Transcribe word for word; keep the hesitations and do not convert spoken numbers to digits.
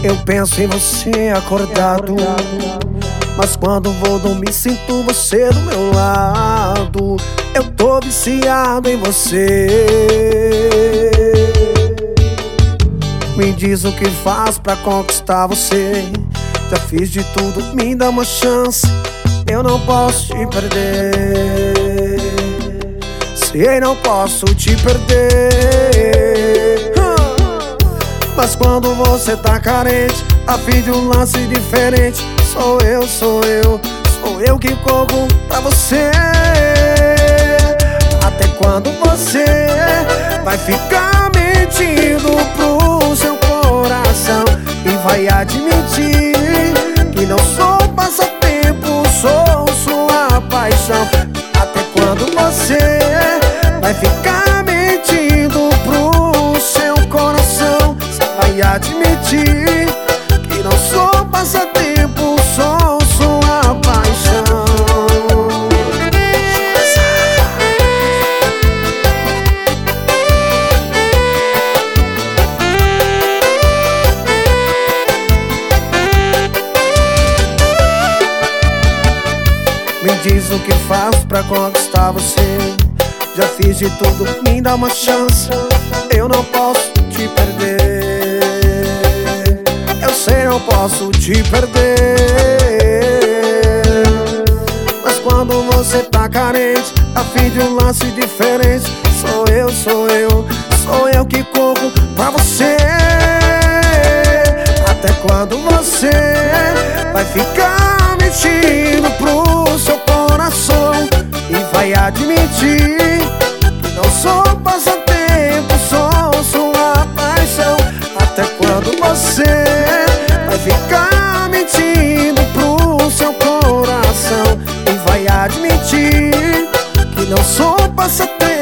Eu penso em você acordado, mas quando vou dormir sinto você do meu lado. Eu tô viciado em você. Me diz o que faz pra conquistar você. Já fiz de tudo, me dá uma chance. Eu não posso te perder. Sei, não posso te perder. Mas quando você tá carente, a fim de um lance diferente, sou eu, sou eu, sou eu que corro pra você. Até quando você vai ficar mentindo pro seu coração e vai admitir que não sou passatempo, sou sua paixão? Até quando você vai ficar mentindo pro seu coração? Vai admitir que não sou passatempo, sou sua paixão. Me diz o que faço pra conquistar você. Já fiz de tudo, me dá uma chance. Eu não posso te perder. Eu sei, não posso te perder. Mas quando você tá carente, a fim de um lance diferente, sou eu, sou eu, sou eu que corro pra você. Até quando você vai ficar mentindo pro seu coração e vai admitir que não sou passatempo, sou sua paixão? Até quando você vai ficar mentindo pro seu coração e vai admitir que não sou passatempo?